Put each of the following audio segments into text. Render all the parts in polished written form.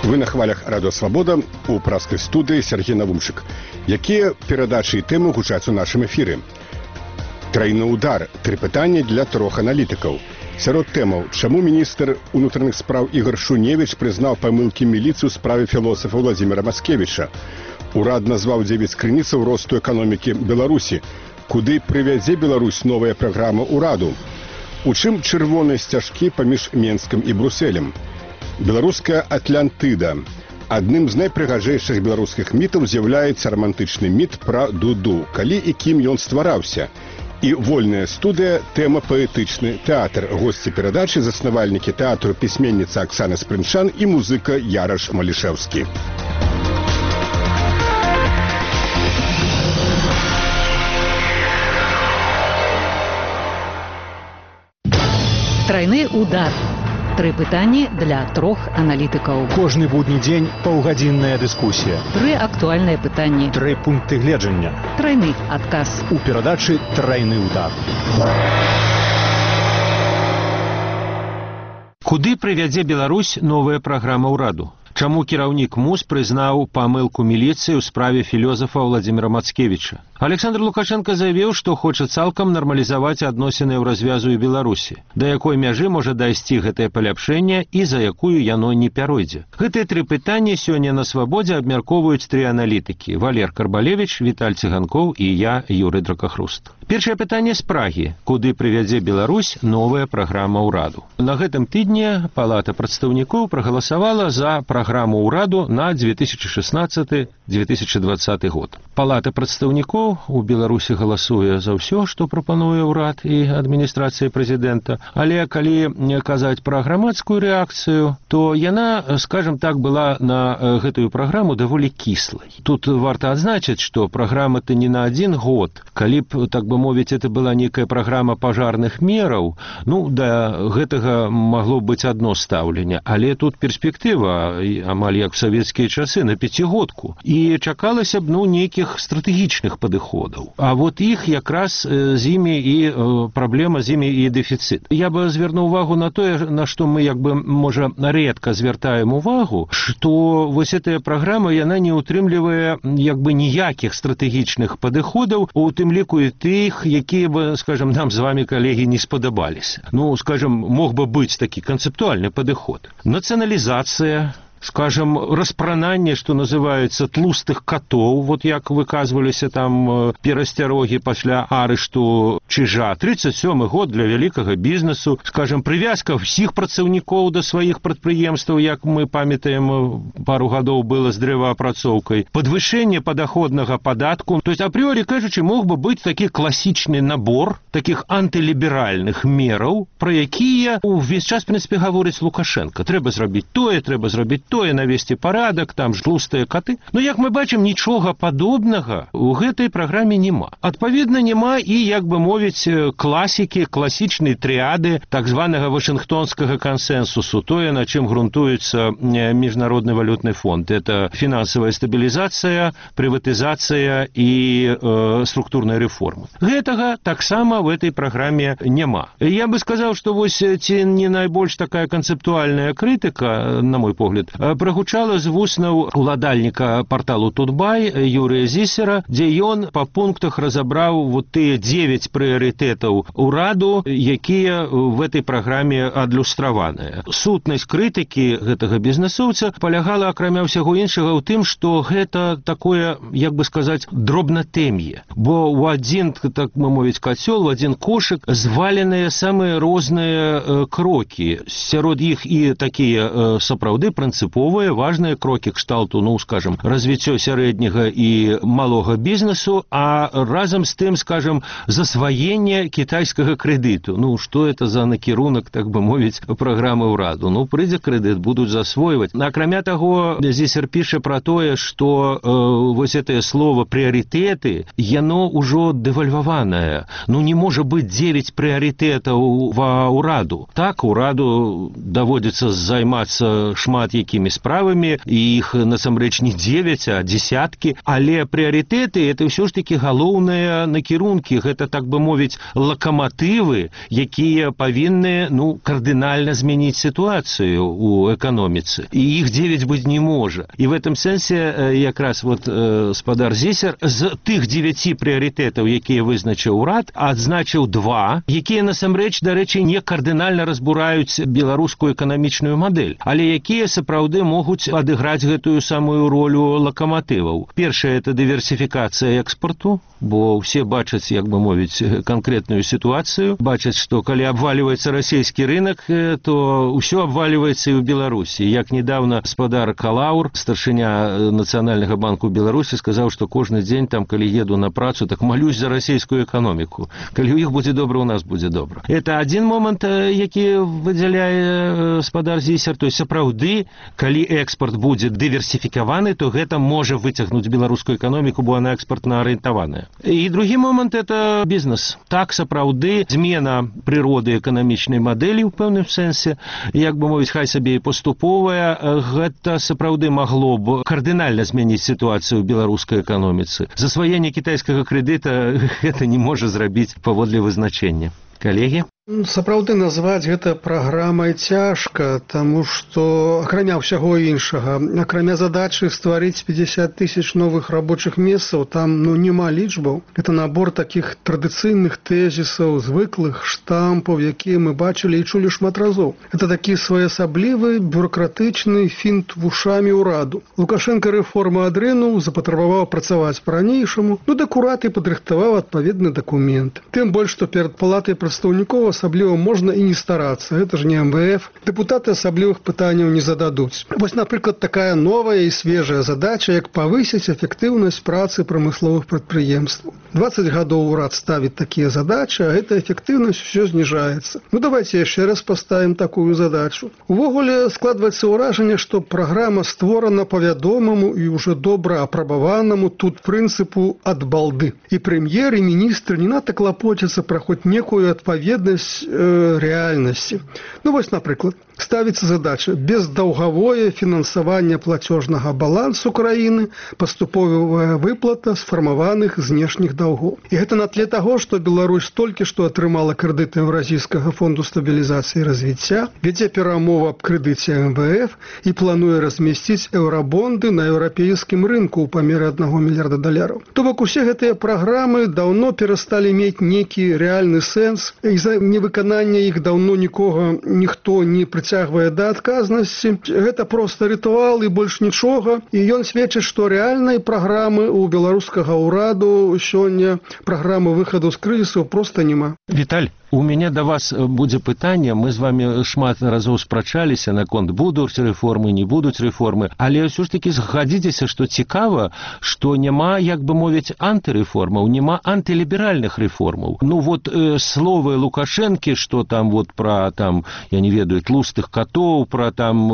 Вы на хвалях Радио Свобода, у праскай студыі Сергей Навумчык. Якія перадачы і тэмы гучаць у нашым эфіры? Трайны удар. 3 пытанні для 3 аналітыкаў. Сярод тэмаў, чаму міністр унутраных спраў Ігор Шуневіч прызнаў памылкі міліцыі ў справе філосафа Владзіміра Мацкевіча. Урад назваў 9 крыніцаў росту эканомікі Беларусі. Куды прывядзе Беларусь новая праграма ўраду? У чым чырвоныя сцяжкі паміж Менскам і Брусэлем? Беларуская Атлантыда. Адным з найпрыгажэйшых беларускіх мітаў з'яўляецца рамантычны міт пра Дуду, калі і кім ён ствараўся. І вольная студыя, тэма паэтычны тэатр. Госці перадачы, заснавальнікі тэатру, пісьменніца Аксана Спрынчан і музыка Яраш Малішэўскі. Трайны удар. 3 пытанні для 3 аналітыкаў. Кожны будні дзень паўгадзінная дыскусія. 3 актуальныя пытанні. 3 пункты гледжання. Трайны адказ. У перадачы «Трайны удар». Куды прывядзе Беларусь новая праграма ўраду? Чаму кіраўнік МУЗ прызнаў памылку міліцыі ў справе філёзафа Владзіміра Мацкевіча? Александр Лукашенко заявіў, што хоча цалкам нармалізаваць адносіны ў развязу і Беларусі. Да якой мяжы можа дайсці гэтае паляпшэнне і за якую яно не пяройдзе? Гэтыя 3 пытанні сёння на Свабодзе абмяркоўваюць 3 аналітыкі: Валер Карбалевіч, Віталь Цыганкоў і я, Юрый Дракахруст. Першае пытанне з Прагі. Куды прывядзе Беларусь новая праграма ўраду? На гэтым тыдні Палата прадстаўнікоў прагаласавала за праграму ўраду на 2016-2020 год. Палата прадстаўнікоў у Беларусі галасуе за ўсё, што прапануе ўрад і адміністрацыя прэзідэнта, але калі казаць пра грамадскую рэакцыю, то яна, скажам так, была на гэтую праграму даволі кіслай. Тут варта адзначыць, што праграма-то не на 1 год. Калі б, так бы мовіць, это была некая праграма пажарных мераў, ну, да гэтага магло быць адно стаўленне, але тут перспектыва, амаль як в савецкія часы, на 5-годку. І чакалася б, ну, нейкіх стратэгічных падыходаў. А вот іх якраз з імі і праблема, з імі і дэфіцыт. Я бы звярнуў увагу на тое, на што мы, як бы, можа, рэдка звяртаем увагу, што вось гэтая праграма, яна не ўтрымлівае, як бы, ніякіх стратэгічных падыходаў, у тым ліку і тых, якія бы, скажем, нам з вами, калегі, не спадабаліся. Ну, скажем, мог бы быць такі канцэптуальны падыход. Нацыяналізацыя, скажем, распрананне, што называецца, тлустых катоў, вот як выказваліся там перасцярогі пасля арышту Чижа. 37-й год для вялікага бізнесу, скажем, прывязка ўсіх працаўнікоў да сваіх прадпрыемстваў, як мы памятаем, пару гадоў было з дрэваапрацоўкай, падвышэнне падаходнага падатку. То есть, апрыорі кажучы, мог бы быць такі класічны набор такіх антыліберальных мераў, пра якія ўвесь час, в прынцыпе, гаворыць Лукашенко. Трэба зрабіць тое, трэба зрабіць тое, навесці парадак, там тлустыя каты. Но, як мы бачым, нічога падобнага ў гэтай праграме няма. Адпаведна, няма і, як бы мовіць, класікі, класічнай трыяды так званага вашынгтонскага кансенсусу, тое, на чым грунтуецца Міжнародны валютны фонд. Это фінансавая стабілізацыя, прыватызацыя і структурная рэформа. Гэтага таксама в этой праграме няма. Я бы сказаў, што вось ці не найбольш такая канцэптуальная крытыка, на мой погляд, прагучала з вуснаў уладальніка парталу Тутбай Юрыя Зісера, дзе ён па пунктах разабраў вот тыя 9 прыярытэтаў ураду, якія в этой праграме адлюстраваныя. Сутнасць крытыкі гэтага бізнесоўца палягала, акрамя ўсяго іншага, ў тым, што гэта такое, як бы сказаць, дробнатэм'е. Бо ў адзін, так мы мовіць, кацёл, у адзін кошык зваленыя самыя розныя крокі. Сярод іх і такія сапраўды прынцыповыя, важныя крокі кшталту, ну, скажем, развіццё сярэдняга і малога бізнесу, а разам з тым, скажем, засваенне кітайскага крэдыту. Ну, што это за накірунак, так бы мовіць, праграмы ўраду? Ну, прыйдзе крэдыт, будуць засвойваць. Акрамя таго, Зісер піша пра тое, што вось гэтае слово «прыярытэты», яно ўжо дэвальваванае. Ну, не можа быць 9 прыярытэтаў ва ўраду. Так, ураду даводзіцца займацца шмат якімі такімі справамі, і іх насамрэч не 9, а десяткі, але прыярытэты это ўсё ж такі галоўныя накірункі, гэта, так бы мовіць, лакаматывы, якія павінны кардынальна змяніць сітуацыю ў эканоміцы. І іх 9 быць не можа. І в этом сэнсе якраз спадар Зісер з тых 9 прыярытэтаў, якія вызначыў урад, адзначыў 2, якія насамрэч, дарэчы, не кардынальна разбураюць беларускую эканамічную мадэль, але якія сапраўды могуць адыграць гэтую самую ролю лакаматываў. Першае – это дыверсіфікацыя экспарту, бо ўсе бачаць, як бы мовіць, канкрэтную сітуацыю, бачаць, што калі абваливаецца расійскі рынок, то ўсё абваливаецца і ў Беларусі. Як недавно спадар Калаур, старшыня Нацыянальнага банку Беларусі, сказаў, што кожны дзень, там, калі еду на працу, так малюсь за расійскую эканоміку. Калі ў іх будзе добра, у нас будзе добра. Это адзін момант, які выдзяляе спадар Зісер. То есть, сапраўды, калі экспорт будзе дыверсіфікаваны, то гэта можа выцягнуць беларускую эканоміку, бо она экспортна арыентаваная. І другі момант – это бізнес. Так, сапраўды, змена прыроды эканамічнай мадэлі ў пэўным сэнсе, як бы мовіць, хай сабе і паступовая, гэта сапраўды магло б кардынальна змяніць сітуацыю ў беларускай эканоміцы. Засваенне кітайскага крэдыта гэта не можа зрабіць паводле вызначэння. Калегі? Сапраўды назваць гэта праграмай цяжка, таму што, акрамя ўсяго іншага, акрамя задачы стварыць 50 000 новых рабочых месцаў, там няма лічбаў. Гэта набор такіх традыцыйных тэзісаў, звыклых штампаў, якія мы бачылі і чулі шмат разоў. Гэта такі своеасаблівы бюрократычны фінт вушамі ўраду. Лукашенко рэформу адрынуў, запатрабаваў працаваць па-ранейшаму, дык урад і падрыхтаваў адпаведны дакумент. Тым больш, што перад палатай прадстаўнікоў асабліва можна і не старацца. Гэта ж не МВФ. Дэпутаты асаблівых пытанняў не зададуць. Вось, напрыклад, такая новая і свежая задача, як павысіць эфектыўнасць працы прамысловых прадпрыемстваў. 20 гадоў урад ставіць такія задачы, а гэта эфектыўнасць усё зніжаецца. Давайте яшчэ раз паставім такую задачу. Увогуле складваецца ўражанне, што праграма створана па вядомаму і ўжо добра апрабаванаму тут прынцыпу ад балды. І прэм'ер, і міністры не надта клапоцяцца пра хоць некую адпаведнасць рэальнасці. Вось, напрыклад, ставіцца задача бездаўгавое фінансаванне плацёжнага балансу краіны, паступовая выплата сфармаваных знешніх даўгоў. І гэта на тле таго, што Беларусь толькі што атрымала крэдыты Еўразійскага фонду стабілізацыі і развіцця, вядзе перамову аб крэдыце МВФ і плануе размясціць еўрабонды на еўрапейскім рынку ў памеры $1 мільярда. То бок усе гэтыя праграмы даўно перасталі мець нейкі рэальны сэнс, і за невыканання іх даўно ніхто не прыцягвае да адказнасці. Гэта проста рытуал і больш нічога. І ён сведчыць, што рэальнай праграмы ў беларускага ўраду сёння, праграмы выхаду з крызісу проста няма. Віталь, у меня до вас будзе пытанне. Мы з вами шмат разоў спрачаліся наконт будуць рэформы, не будуць рэформы, але ўсё ж такі згадзіцеся, што цікава, што няма, як бы мовіць, антырэформаў, няма антыліберальных рэформаў. Словы Лукашэнкі, што там пра я не ведаю, тлустых котоў, пра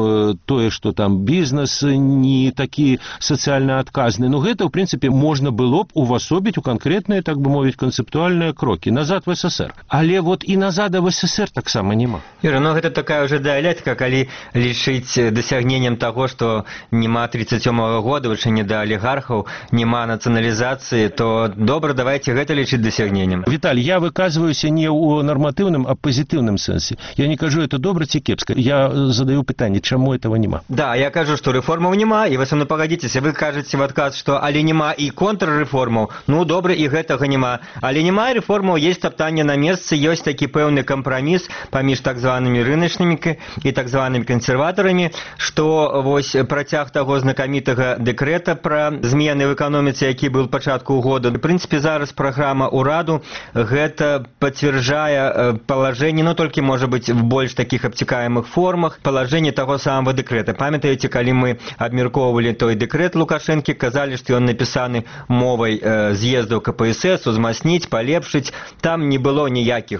тое, што там бізнес не такі сацыяльна адказны. Гэта, ў прынцыпе, можна было б увасобіць у канкрэтныя, так бы мовіць, канцэптуальныя крокі назад в СССР. Але і назад в СССР таксама няма. Юра, гэта такая ўжо дыялектыка, калі лічыць дасягненнем таго, што няма 37-го года, вучэнне да алігархаў, няма нацыяналізацыі, то добра, давайте гэта лічыць дасягненнем. Віталь, я выказваюся не ў нарматыўным, а пазітыўным сэнсе. Я не кажу, это добра ці кепска. Я задаю пытанне, чаму этого няма? Да, я кажу, што рэформаў няма, і вы са мной пагадзіцеся, вы кажаце в адказ, што але няма і контррэформаў. Добра, і гэтага няма. Але няма рэформаў, есть таптанне на месцы, ёсць такі пэўны кампраміс паміж так званымі рыначнымі і так званымі кансерватарамі, што вось працяг таго знакамітага дэкрэта пра змены в эканоміцы, які быў пачатку года. В прынцыпе, зараз праграма ўраду гэта пацвярджае палажэнне, толькі можа быць в больш такіх абцікаемых формах, палажэнне таго самого дэкрэта. Памятаеце, калі мы абмяркоўвалі той дэкрэт Лукашэнкі, казалі, што ён напісаны мовай з'ездаў КПСС, узмацніць, палепшыць. Там не было ніякіх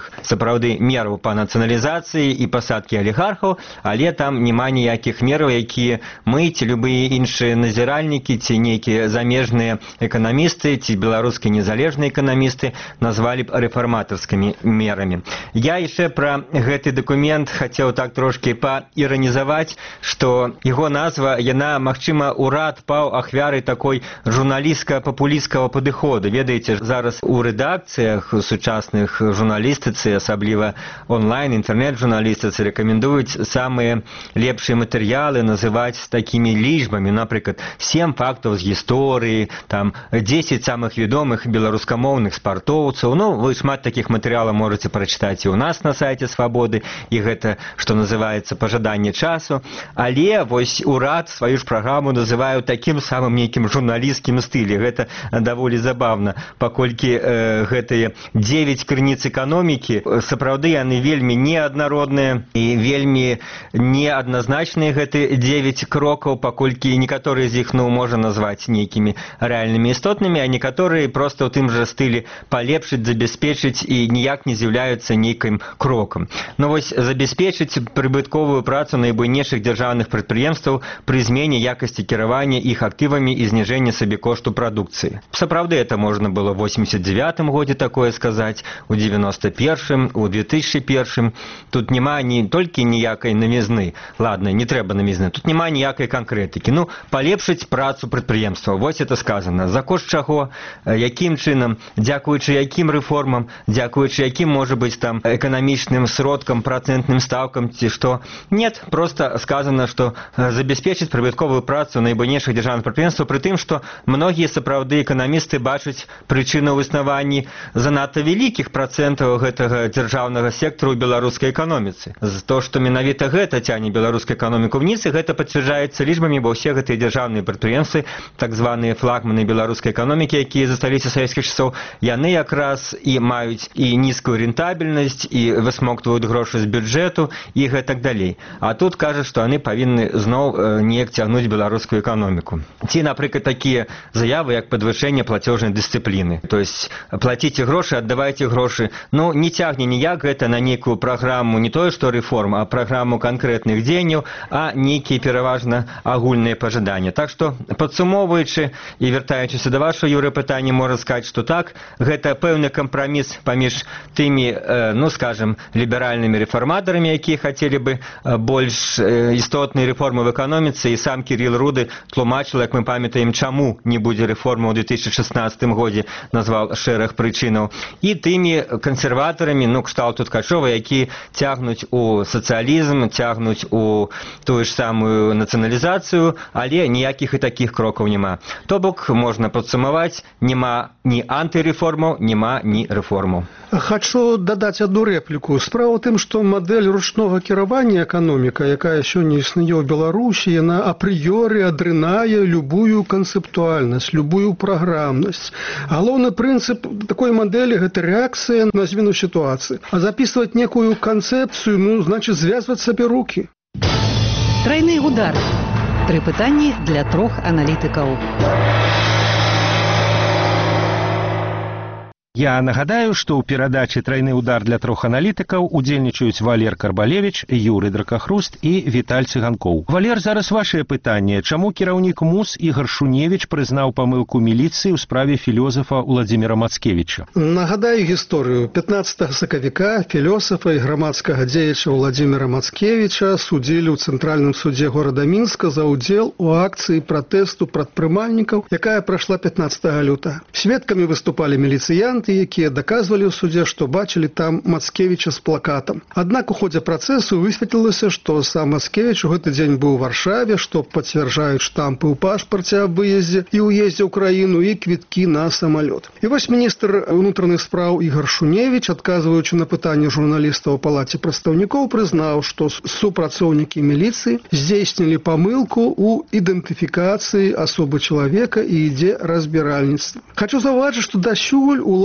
нейкіх сапраўды мераў па нацыяналізацыі і пасадкі алігархаў, але там няма ніякіх мераў, якія мы ці любыя іншыя назіральнікі ці нейкія замежныя эканамісты ці беларускія незалежныя эканамісты назвалі б рэфарматарскімі мерамі. Я яшчэ пра гэты дакумент хацеў так трошкі паіранізаваць, што яго назва, яна, магчыма, урад паў ахвярай такой журналістска-папулісцкага падыходу. Ведаеце, зараз у рэдакцыях сучасных журналістыцы, асабліва онлайн, інтэрнэт-журналістыцы рэкамендуюць самыя лепшыя матэрыялы называць такімі лічбамі, напрыклад, 7 фактаў з гісторыі, там 10 самых вядомых беларускамоўных спартоўцаў. Ну, вы шмат такіх матэрыялаў можаце прачытаць і ў нас на сайце Свабоды, і гэта, што называецца, пажаданне часу. Але вось урад сваю ж праграму называю такім самым нейкім журналісцкім стылі. Гэта даволі забавна, паколькі гэтыя 9 крыніц эканомікі, сапраўды яны вельмі неаднародныя і вельмі неадназначныя гэты 9 крокаў, паколькі некаторыя з іх, ну, можна назваць нейкімі рэальнымі істотнымі, а некаторыя проста ў тым жа стылі палепшыць, забяспечыць і ніяк не з'яўляюцца нейкім крокам. Ну вось забяспечыць прыбытковую працу найбуйнейшых дзяржаўных прадпрыемстваў пры змене якасці кіравання іх актывамі і зніжэння сабекошту прадукцыі. Сапраўды это можна было в 89-м годзе такое сказаць, у 91-м, у 2001-м. Тут няма не толькі ніякай навізны, ладно, не трэба навізны, тут няма ніякай канкрэтыкі. Ну, палепшыць працу прадпрыемства, вось это сказано. За кошт чаго, якім чынам, дзякуючы якім рэформам, дзякуючы якім, можа быць, там эканамічным сродкам, працэнтным стаўкам ці што. Нет, просто сказано, што забяспечыць прыбытковую працу найбуйнейшых дзяржаўных прадпрыемстваў, пры тым, што многія сапраўды эканамісты бачаць прычыну ў існаванні занадта вялікіх працэнтаў гэтага дзяржаўнага сектару ў беларускай эканоміцы. То, што менавіта гэта цягне беларускую эканоміку ўніз, і гэта пацвярджаецца лічбамі, бо ўсе гэтыя дзяржаўныя прадпрыемствы, так званыя флагманы беларускай эканомікі, якія засталіся савецкіх часоў, яны якраз і маюць і нізкую рентабельнасць, і высмоктваюць грошы з бюджэту, і гэтак далей. А тут кажа, што яны павінны зноў неяк цягнуць беларускую эканоміку. Ці, напрыклад, такія заявы, як падвышэнне плацёжнай дысцыпліны. То есть плаціце грошы, аддавайце грошы. Ну, не цягне ніяк гэта на нейкую праграму, не тое, што рэформ, а праграму канкрэтных дзеянняў, а нейкія пераважна агульныя пажаданні. Так што, падсумоўваючы і вяртаючыся да вашага, Юры, пытання, можна сказаць, што так, гэта пэўны кампраміс паміж тымі, ну, скажем, ліберальнымі рэфарматарамі, якія хацелі бы больш істотныя рэформы в эканоміцы, і сам Кірил Руды тлумачыў, як мы памятаем, чаму не будзе рэформы ў 2016 годзе, назваў шэраг прычынаў, і тымі кансерватарамі, ну, кшталту Ткачова, які цягнуць у сацыялізм, цягнуць у тую ж самую нацыяналізацыю, але ніякіх і такіх крокаў няма. То бок, можна падсумаваць, няма ні антырэформаў, няма ні рэформаў. Хачу дадаць одну рэпліку. Справа ў тым, што мадэль ручнога кіравання эканоміка, якая сёння існуе ў Беларусі, яна апрыёры адрынае любую канцэптуальнасць, любую праграмнасць. Галоўны прынцып такой мадэлі – гэта рэакцыя на змену сітуацыі. А запісваць некую канцэпцыю, ну, значыць, звязваць сабе рукі. Тройны удар. 3 пытанні для 3 аналітыкаў. Я нагадаю, што ў перадачы «Тройны удар» для 3 аналітыкаў удзельнічаюць Валер Карбалевіч, Юры Дракахруст і Віталь Цыганкоў. Валер, зараз вашае пытанне. Чаму кіраўнік МУЗ Ігар Шуневіч прызнаў памылку міліцыі ў справе філёзафа Уладзіміра Мацкевіча? Нагадаю гісторыю. 15 сакавіка філёсафа і грамадскага дзеяча Уладзіміра Мацкевіча судзілі ў Цэнтральным судзе горада Мінска за ўдзел у акцыі пратэсту прадпрымальнікаў, якая прайшла 15 лютага. Сведкамі выступалі міліцыянты, якія даказвалі ў судзе, што бачылі там Мацкевіча з плакатам. Аднак у ходзе працэсу высветлілася, што сам Мацкевіч у гэты дзень быў у Варшаве, што пацвярджаюць штампы ў пашпарце аб выездзе і ўездзе ў краіну і квіткі на самалёт. І вось міністр унутраных спраў Ігар Шуневіч, адказваючы на пытанне журналістаў у палаце прадстаўнікоў, прызнаў, што супрацоўнікі міліцыі здзейснілі памылку ў ідэнтыфікацыі асобы чалавека і ідзе разбіральніцтва. Хачу заўважыць, што дасюль улада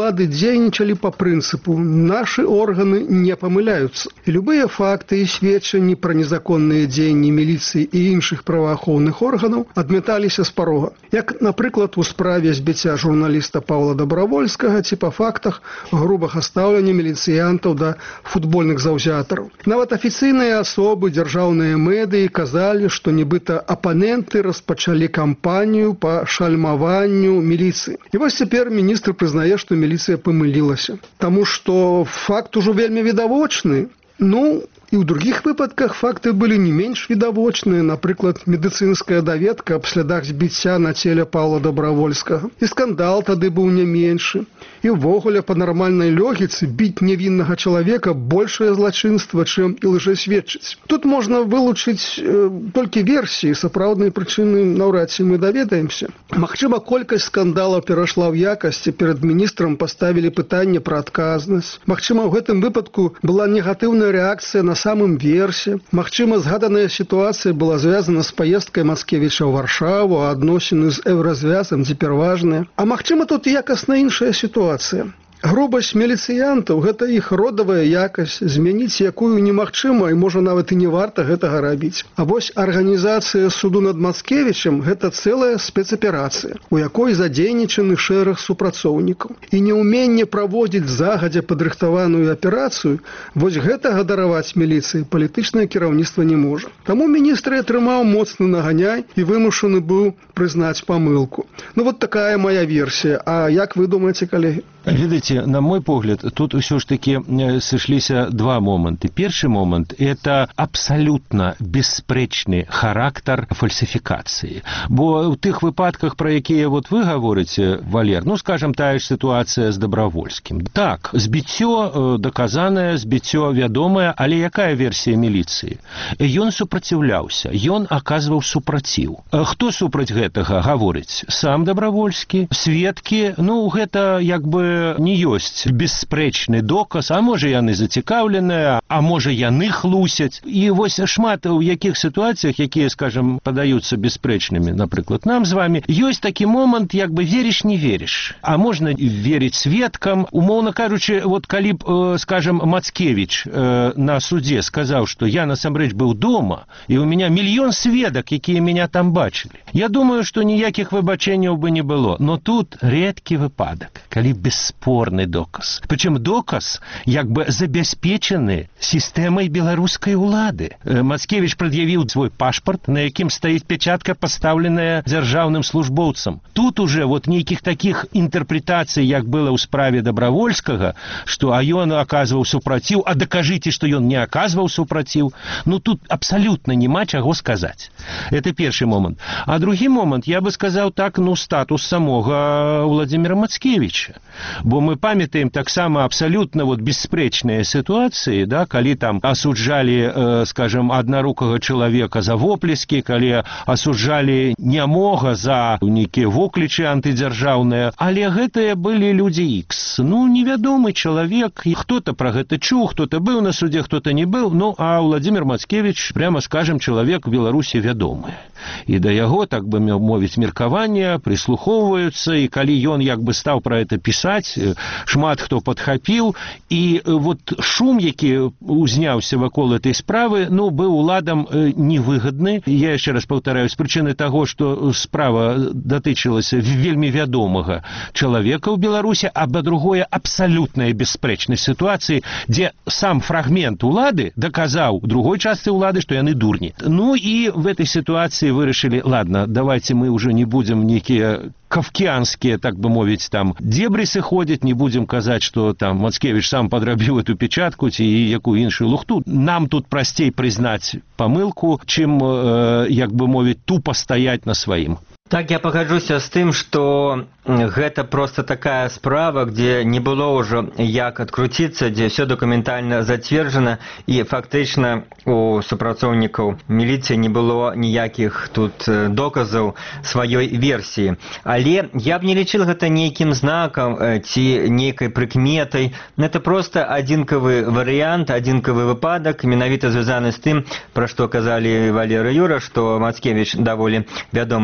улады дзейнічалі па прынцыпу «нашы органы не памыляюцца». І любыя факты і сведчанні пра незаконныя дзеянні міліцыі і іншых праваахоўных органаў адмяталіся з парога. Як, напрыклад, у справе збіцця журналіста Паўла Добравольскага ці па фактах грубага стаўлення міліцыянтаў да футбольных заўзятараў. Нават афіцыйныя асобы, дзяржаўныя медыі казалі, што нібыта апаненты распачалі кампанію па шальмаванню міліцыі. І вось цяпер міністр прызнае, што міліцыя памылілася. Таму што факт ужо вельмі відавочны. І ў другіх выпадках факты былі не менш відавочныя, напрыклад, медыцынская даведка аб слядах збіцця на целе Паўла Добравольскага. І скандал тады быў не меншы. І ўвогуле па нармальнай логіцы біць нявіннага чалавека большае злачынства, чым і лжэсведчыць. Тут можна вылучыць толькі версіі, сапраўднай прычыны наўрад ці мы даведаемся. Магчыма, колькасць скандалаў перайшла ў якасць, і перад міністрам паставілі пытанне пра адказнасць. Магчыма, ў гэтым выпадку была негатыўная рэакцыя на самым версе. Магчыма, згаданая сітуацыя была звязана з паездкай Мацкевіча ў Варшаву, а адносіны з еўразвязам цяпер важныя. А магчыма, тут якасна іншая сітуацыя. Грубасць міліцыянтаў – гэта іх родавая якасць, змяніць якую немагчыма і можа нават і не варта гэтага рабіць. А вось арганізацыя суду над Мацкевічам – гэта цэлая спецаперацыя, у якой задзейнічаны шэраг супрацоўнікаў. І неўменне праводзіць загадзя падрыхтаваную аперацыю, вось гэтага дараваць міліцыі палітычнае кіраўніцтва не можа. Таму міністр атрымаў моцны наганяй і вымушаны быў прызнаць памылку. Вот такая моя версія. А як вы думаеце, калегі? Ведаеце, на мой погляд, тут ўсё ж таки сышліся два моманты. Першы момант – это абсалютна беспрэчны характар фальсіфікацыі. Бо ў тых выпадках, пра якія вот вы гаворыце, Валер, скажем, тая ж сітуацыя з Добравольскім. Так, збіццё даказанае, збіццё вядомае, але якая версія міліцыі? Ён супраціўляўся, ён аказваў супраціў. Хто супраць гэтага гаворыць? Сам Добравольскі, сведкі, гэта як бы не ёсць беспрэчны доказ, а можа яны зацікаўленыя, а можа яны хлусяць. І вось шмат у якіх сітуацыях, якія, скажем, падаюцца беспрэчнымі, напрыклад, нам з вами, ёсць такі момант, як бы вериш, не вериш. А можна верыць сведкам. Умоўна кажучы, вот калі б, скажем, Мацкевіч на суде сказаў, што я насамрэч быў дома, і у меня мільён сведак, якія меня там бачылі. Я думаю, што ніякіх выбачэнняў бы не было. Но тут рэдкі выпадак, калі бесспорны доказ. Причем доказ як бы забяспечаны сістэмай беларускай улады. Мацкевіч прад'явіў свой пашпарт, на якім стаіць печатка, пастаўленая дзяржаўным службоўцам. Тут уже вот нейкіх такіх інтэрпрэтацый, як было ў справе Добравольскага, што ён аказваў супраціў, а дакажыце, што ён не аказваў супраціў. Тут абсалютна няма чаго сказаць. Это першы момант. А другі момант, я бы сказаў так, статус самога Владзіміра Мацкевіча. Бо мы памятаем таксама абсалютна беспрэчныя сітуацыі, калі там асуджалі, скажем, аднарукага чалавека за воплескі, калі асуджалі нямога за нейкія воклічы антыдзяржаўныя, але гэтыя былі людзі Ікс. Невядомы чалавек, хто-то пра гэта чуў, хто-то быў на суде, хто-то не быў, а Владзімір Мацкевіч, прямо скажем, чалавек у Беларусі вядомы. І да яго, так бы мовіць, меркавання прыслухоўваюцца, і калі ён як бы стаў пра гэта пісаць, шмат хто падхапіў, і вот шум, які узняўся вакол этой справы, быў уладам невыгадны. Я яшчэ раз паўтараю, з прычыны таго, што справа датычылася вельмі вядомага чалавека ў Беларусі, а па-другое, абсалютная беспрэчнасць сітуацыі, дзе сам фрагмент улады даказаў другой частцы улады, што яны дурні. І в этой ситуации вырашылі, ладно, давайте мы уже не будем некие кавкіанскія, так бы мовіць, там дебрысы ходзяць, не будем казаць, што там Мацкевіч сам падрабіў эту печатку ці якую іншую лухту. Нам тут прасцей прызнаць памылку, чым, як бы мовіць, тупо стаяць на сваім. Так, я пагаджуся з тым, што гэта просто такая справа, где не было ўжо як адкруціцца, дзе ўсё дакументальна зацверджана, і фактычна у супрацоўнікаў міліцыі не было ніякіх тут доказаў сваёй версіі. Але я б не лічыў гэта нейкім знакам ці нейкай прыкметай. Гэта просто адзінкавы варыянт, адзінкавы выпадак, менавіта звязаны з тым, пра што казалі Валер і Юра, што Мацкевіч даволі вядомы чалавек, і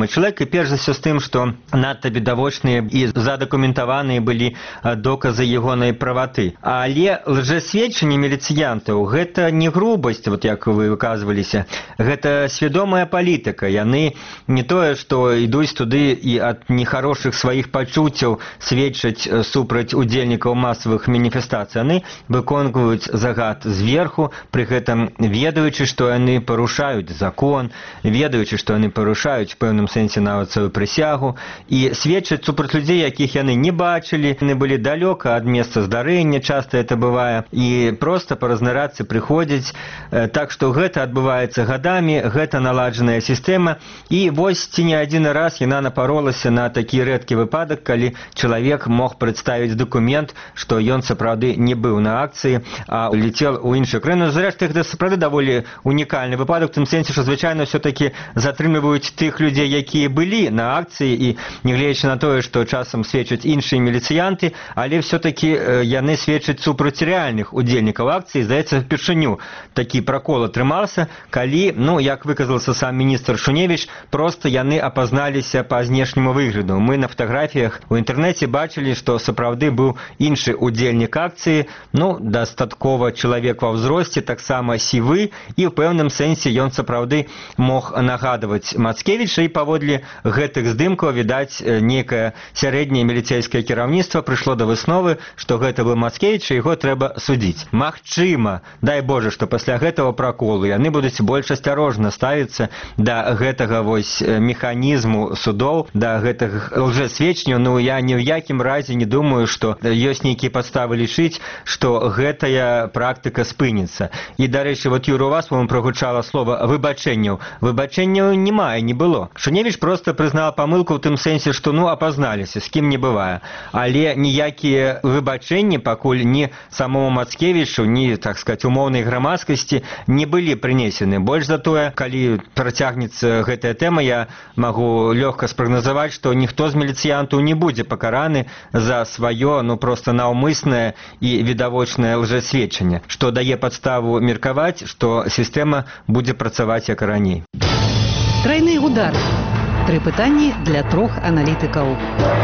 перш за ўсё з тым, што надта відавочныя і задакументаваныя былі доказы ягонай праваты. Але лжесведчанне міліцыянтаў – гэта не грубасць, вот як вы выказваліся, гэта свядомая палітыка. Яны не тое, што ідуць туды і ад нехарошых сваіх пачуццяў сведчаць супраць удзельнікаў масавых маніфестацый. Яны выконваюць загад зверху, пры гэтым ведаючы, што яны парушаюць закон, ведаючы, што яны парушаюць в пэўным сэнсе нават сваю прысягу, і сведчаць супраць людзей, якіх яны не бачылі, яны былі далёка ад месца здарэння, часта это бывае, і проста па разнарадцы прыходзяць. Так што гэта адбываецца гадамі, гэта наладжаная сістэма, і вось ці не адзін раз яна напаролася на такі рэдкі выпадак, калі чалавек мог прадставіць дакумент, што ён сапраўды не быў на акцыі, а летел у іншую краіну. Зрэшты, гэта сапраўды даволі унікальны выпадак, в тым сэнсе, што звычайна ўсё-такі затрымліваюць тых людзей, якія былі на акцыі, і нягледзячы на тое, што часам сведчаць іншыя міліцыянты, але ўсё-такі яны сведчаць супраць рэальных удзельнікаў акцыі. Здаецца, впершыню такі пракол атрымаўся, калі, як выказался сам міністр Шуневіч, проста яны апазналіся па знешняму выгляду. Мы на фатаграфіях у інтэрнэце бачылі, што сапраўды быў іншы удзельнік акцыі, дастаткова чалавек ва ўзросце, таксама сівы, і ў пэўным сэнсе ён сапраўды мог нагадваць Мацкевіча, і паводле гэтых здымкаў, відаць, некае сярэдняе міліцэйскае кіраўніцтва прыйшло да высновы, што гэта быў Мацкевіч, і яго трэба судзіць. Магчыма, дай Божа, што пасля гэтага праколу яны будуць больш асцярожна ставіцца да гэтага механізму судоў, да гэтых лжесведчанняў. Я ні ў якім разе не думаю, што ёсць нейкія падставы лічыць, што гэтая практыка спыніцца. І, дарэчы, Юра, у вас, по-моему, прагучала слова выбачэнняў. Выбачэнняў немає, не было. Шуневіч проста прызнала памылку ў тым сэнсе, што апазналіся, з кім не бывае. Але ніякія выбачэнні пакуль ні самому Мацкевічу, ні, так сказать, умоўнай грамадскасці не былі прынесены. Больш за тое, калі працягнецца гэтая тэма, я магу лёгка спрагназаваць, што ніхто з міліцыянтаў не будзе пакараны за сваё, проста наўмыснае і відавочнае лжесведчанне, што дае падставу меркаваць, што сістэма будзе працаваць як раней. Тройны удар. 3 пытанні для 3 аналітыкаў.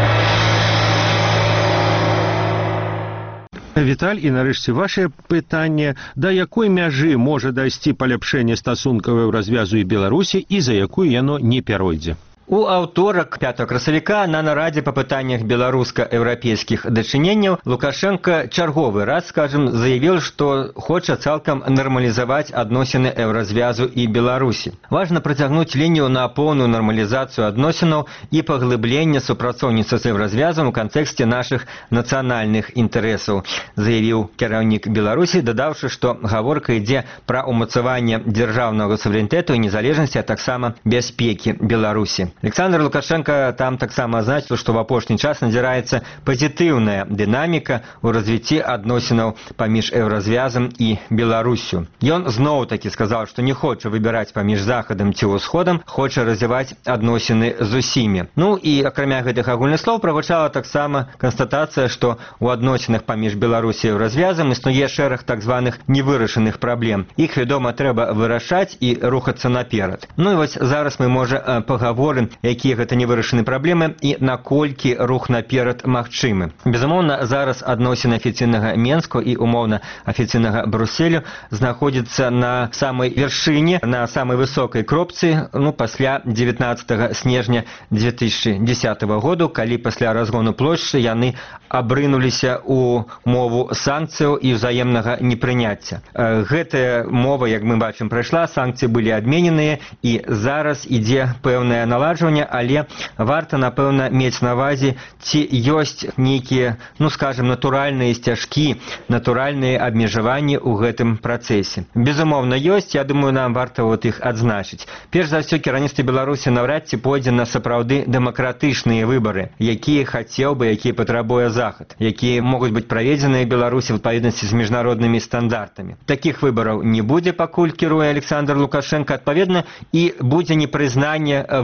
Віталь, і нарэшце ваше пытанне, да якой мяжы можа дайсці паляпшэнне стасункаў развязу і Беларусі, і за якую яно не пяройдзе? У аўторак 5 красавіка на нарадзе па пытаннях беларуска-еўрапейскіх дачыненняў Лукашенко чарговы раз, заявіў, што хоча цалкам нармалізаваць адносіны еўразвязу і Беларусі. Важна працягнуць лінію на поўную нармалізацыю адносінаў і паглыблення супрацоўніцтва з еўразвязам у кантэксце нашых нацыянальных інтарэсаў, заявіў кіраўнік Беларусі, дадаўшы, што гаворка ідзе пра ўмацаванне дзяржаўнага суверэнітэту і незалежнасці, а таксама бяспекі Беларусі. Александр Лукашенко там таксама азначыў, што в апошні час назіраецца пазітыўная дынаміка ў развіцці адносінаў паміж еўразвязам і Беларусю. Ён зноў-такі сказаў, што не хоча выбіраць паміж Захадам ці ўсходам, хоча развіваць адносіны з усімі. І акрамя гэтых агульных слоў прагучала таксама канстатацыя, што ў адносінах паміж Беларусі і еўразвязам існуе шэраг так званых невырашаных праблем. Іх, вядома, трэба вырашаць і рухацца наперад. І вось зараз мы, можа, пагаворым, якія гэта невырашаны праблемы і наколькі рух наперад магчымы. Безумоўна, зараз адносіны афіцыйнага Менску і умоўна афіцыйнага Брюсселю знаходзяцца на самай вяршыні, на самай высокай кропцы, пасля 19 снежня 2010 году, калі пасля разгону плошчы яны абрынуліся ў мову санкцыяў і ўзаемнага непрыняцця. Гэтая мова, як мы бачым, прайшла, санкцыі былі адмененыя, і зараз ідзе пэўнае наладжванне, але варта, напэўна, мець на ўвазе, ці ёсць нейкія, натуральныя сцяжкі, натуральныя абмежаванні ў гэтым працэсе. Безумоўна, ёсць, я думаю, нам варта іх адзначыць. Перш за ўсё, кіраўніцтва Беларусі наўрад ці пойдзе на сапраўды дэмакратычныя выбары, якія хацеў бы, якія патрабуе Захад, якія могуць быць праведзеныя ў Беларусі ў адпаведнасці з міжнароднымі стандартамі. Такіх выбараў не будзе, пакуль кіруе Александр Лукашенко, адпаведна, і будзе непрызнанне выбарчых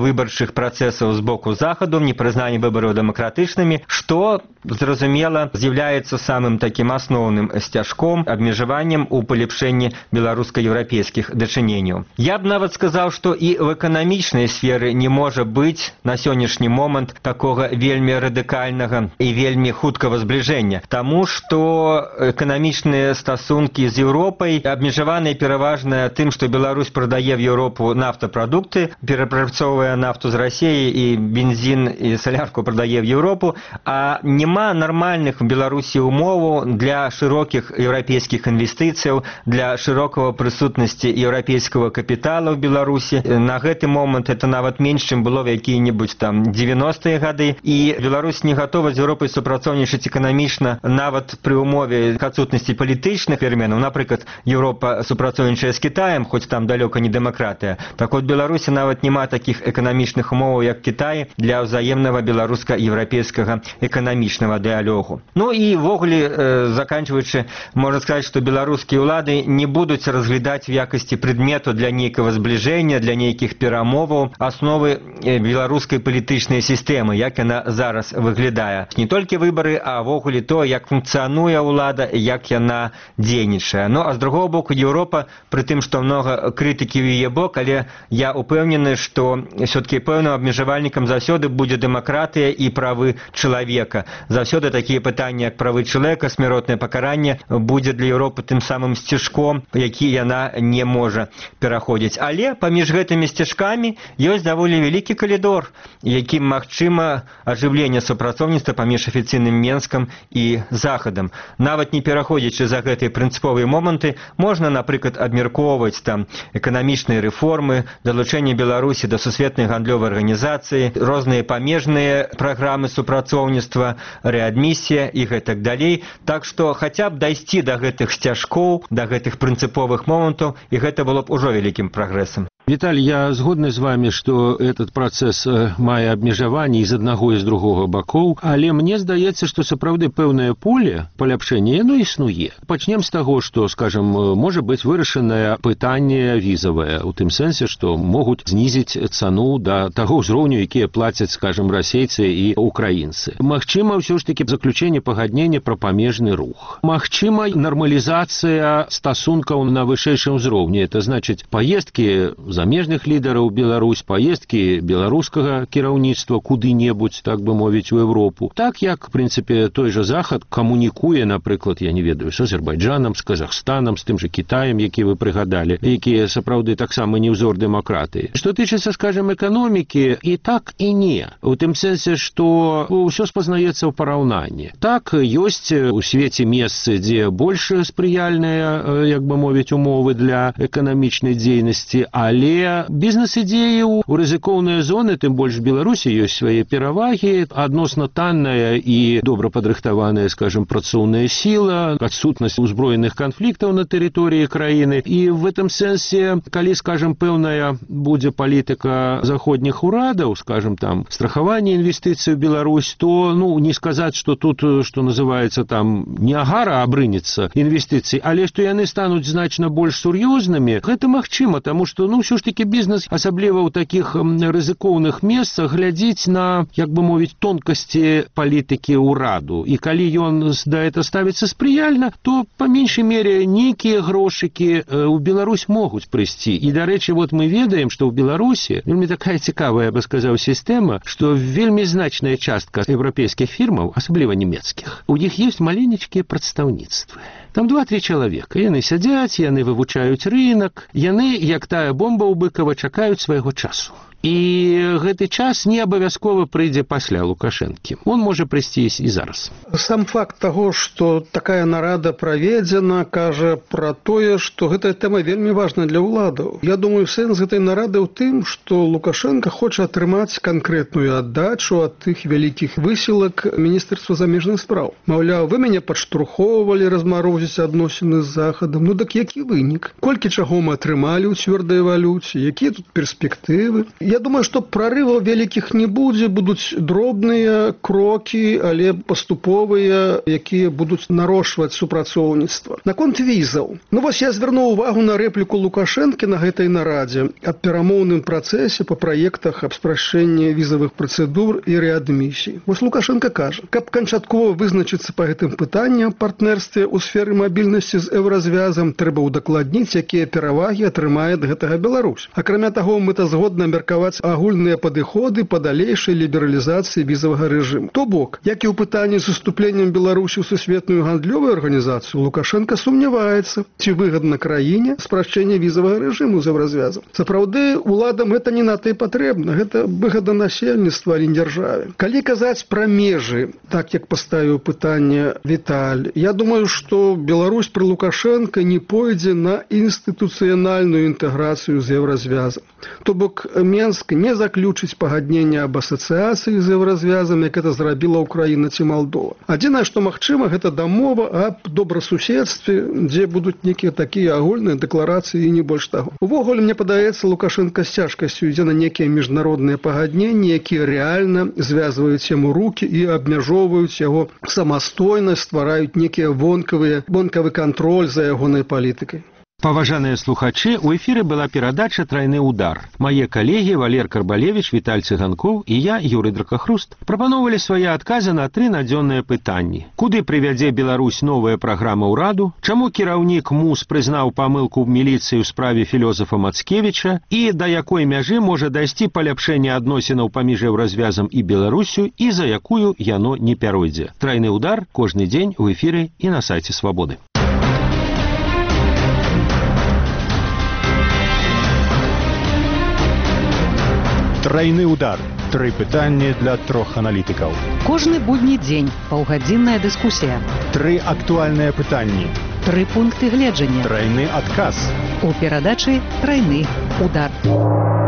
іншых працэсаў з боку захаду, непрызнанне выбараў дэмакратычнымі, што, зразумела, з'яўляецца самым такім асноўным сцяжком, абмежаваннем у палепшэнні беларуска-еўрапейскіх дачыненняў. Я б нават сказаў, што і в эканамічнай сферы не можа быць на сённяшні момант такога вельмі радыкальнага і вельмі хуткага збліжэння, таму што эканамічныя стасункі з Еўропай абмежаваныя пераважна тым, што Беларусь прадае в Еўропу нафтапрадукты, перапрацоўвае нафту з Расіі і бензін і салярку прадае в Еўропу, а няма нармальных в Беларусі умоваў для шырокіх еўрапейскіх інвестыцыяў, для шырокага прысутнасці еўрапейскага капітала в Беларусі. На гэты момант это нават менш, чым было в якія-небудзь там 90-е гады, і Беларусь не гатова з Еўропай супрацоўнічаць эканамічна нават пры умове адсутнасці палітычных пераменаў. Напрыклад, Еўропа супрацоўнічае з Кітаем, хоць там далёка не дэмакратыя. Так от Беларусі нават няма такіх эканамічных умоваў, як Кітай, для ўзаемнага беларуска-еўрапейскага эканамічнага дыалогу. Ну і ввогуле, заканчваючы, можна сказаць, што беларускія ўлады не будуць разглядаць в якасці прадмету для нейкага збліжэння, для нейкіх перамоваў асновы беларускай палітычнай сістэмы, як яна зараз выглядае. Не толькі выбары, а ввогуле то, як функцыянуе ўлада, як яна дзейнічае. Ну, а з другого боку, Еўропа, пры тым, што многа крытыкі ў яе бок, але я упэўнены, што все-таки пэўным абмежавальнікам заўсёды будзе дэмакратыя і правы чалавека. Заўсёды такія пытанні, як правы чалавека, смяротнае пакаранне, будзе для Еўропы тым самым сцяжком, які яна не можа пераходзіць. Але паміж гэтымі сцяжкамі ёсць даволі вялікі калідор, якім магчыма ажыўленне супрацоўніцтва паміж афіцыйным Менскам і Захадам. Нават не пераходзячы за гэтыя прынцыповыя моманты, можна, напрыклад, абмяркоўваць там эканамічныя рэформы, далучэнне Беларусі да сусветнай гандлёвай арганізацыі, розныя памежныя праграмы супрацоўніцтва, рэадмісія і гэтак далей. Так што хаця б дайсці да гэтых сцяжкоў, да гэтых прынцыповых момантаў, і гэта было б ужо вялікім прагрэсам. Виталий, я згодны з вами, что этот процесс мае абмежаванні і з аднаго і з другога бакоў, але мне здаецца, што сапраўды пэўнае поле паляпшэння яно існуе. Пачнем з таго, што, скажем, можа быць вырашанае пытанне візавае, у тым сэнсе, што могуць знізіць цану да таго ўзроўню, якія плацяць, скажем, расейцы і украінцы. Магчыма, ўсё ж такі заключэнне пагаднення пра памежны рух. Магчыма, нармалізацыя стасункаў на вышэйшым ўзроўні. Это значыць, паездкі замежных лідараў Беларусь, паездкі беларускага кіраўніцтва куды-небудзь, так бы мовіць, у Европу. Так як, в прынцыпе, той жа Захад камунікуе, напрыклад, я не ведаю, з Азербайджанам, з Казахстанам, з тым жа Кітаем, які вы прыгадалі, якія сапраўды таксама не ўзор дэмакратыі. Што тычыцца, скажем, эканомікі, і так, і не. У тым сэнсе, што ўсё спазнаецца ў параўнанні. Так, ёсць у свеце месцы, дзе больш спрыяльныя, як бы мовіць, умовы для эканамічнай дзейнасці, але бізнес-ідзеі ў рызыкоўныя зоны, тым больш Беларусі ёсць свае перавагі, адносна танная і добра падрыхтаваная, скажем, працоўная сіла, адсутнасць узброеных канфліктаў на тэрыторыі краіны. І в этом сэнсе, калі, скажем, пэўная будзе палітыка заходніх урадаў, скажем, там, страхаванне інвестыцый у Беларусь, то, ну, не сказаць, што тут, што называецца, там, не агара абрынецца інвестыцый, але што яны стануць значна больш сур'ёзнымі, гэта магчыма, таму што, ну, ўсё ж такі бізнес, асабліва ў такіх рызыкоўных месцах, глядзіць на, як бы мовіць, тонкасці палітыкі ўраду. І калі ён да это ставіцца спрыяльна, то па меншай мере нейкія грошыкі ў Беларусь могуць прыйсці. І, дарэчы, вот мы ведаем, што ў Беларусі вельмі такая цікавая, я бы сказаў, сістэма, што вельмі значная частка еўрапейскіх фірмаў, асабліва нямецкіх, у іх ёсць маленечкія прадстаўніцтвы. Там 2-3 чалавека. Яны сядзяць, яны вывучаюць рынок, яны, як тая бомба ў Быкава, чакаюць свайго часу. І гэты час не абавязкова прыйдзе пасля Лукашэнкі. Он можа прыйсці і зараз. Сам факт таго, што такая нарада праведзена, кажа пра тое, што гэтая тэма вельмі важная для ўладаў. Я думаю, сэнс гэтай нарады ў тым, што Лукашенко хоча атрымаць канкрэтную аддачу ад тых вялікіх высілак Міністэрства замежных спраў. Маўляў, вы мяне падштурхоўвалі размарозіць адносіны з Захадам. Ну, дык які вынік? Колькі чаго мы атрымалі ў цвёрдай валюце? Якія тут перспектывы? Я думаю, што прарываў вялікіх не будзе, будуць дробныя крокі, але паступовыя, якія будуць нарошваць супрацоўніцтва. Наконт візаў. Вось я звярнуў увагу на рэпліку Лукашэнкі на гэтай нарадзе аб перамоўным працэсе па праектах аб спрашчэнні візавых працэдур і рэадмісій. Вось Лукашенко кажа, каб канчаткова вызначыцца па гэтым пытанням партнерстве ў сферы мабільнасці з еўразвязам, трэба ўдакладніць, якія перавагі атрымае ад гэтага Беларусь. Акрамя таго, мэтазгодна меркаваць агульныя падыходы па далейшай лібералізацыі візавага рэжыму. То бок, як і ў пытанні з уступленнем Беларусі ў сусветную гандлёвую арганізацыю, Лукашенко сумняваецца, ці выгадна краіне спрашчэнне візавага рэжыму з еўразвязам. Сапраўды, уладам гэта не на тый патрэбна, гэта выгада насельніцтва, а не дзяржаве. Калі казаць пра межы, так як паставіў пытанне Віталь, я думаю, што Беларусь пры Лукашенко не пойдзе на інстытуцыянальную інтэграцыю з еўразвязам. То бок, Менск не заключыць пагадненне аб асацыяцыі з еўразвязам, як это зрабіла Украіна ці Малдова. Адзінае, што магчыма, гэта дамова аб добрасуседстве, дзе будуць нейкія такія агульныя дэкларацыі і не больш таго. Увогуле, мне падаецца, Лукашенко з цяжкасцю ідзе на нейкія міжнародныя пагадненні, якія рэальна звязваюць яму рукі і абмяжоўваюць яго самастойнасць, ствараюць нейкія вонкавы кантроль за ягонай палітыкай. Паважаныя слухачы, у эфіры была перадача «Трайны удар». Мае калегі Валер Карбалевіч, Віталь Цыганкоў і я, Юрый Дракахруст, прапаноўвалі свае адказы на 3 надзённыя пытанні. Куды прывядзе Беларусь новая праграма ўраду? Чаму кіраўнік МУС прызнаў памылку ў міліцыі ў справе філёзафа Мацкевіча? І да якой мяжы можа дайсці паляпшэнне адносінаў паміж еўразвязам і Беларусю і за якую яно не пяройдзе? «Трайны удар» кожны дзень у эфіры і на сайце Свабоды. Трайны удар. 3 пытанні для 3 аналітыкаў. Кожны будні дзень паўгадзінная дыскусія. 3 актуальныя пытанні. 3 пункты гледжання. Трайны адказ. У перадачы «Трайны удар».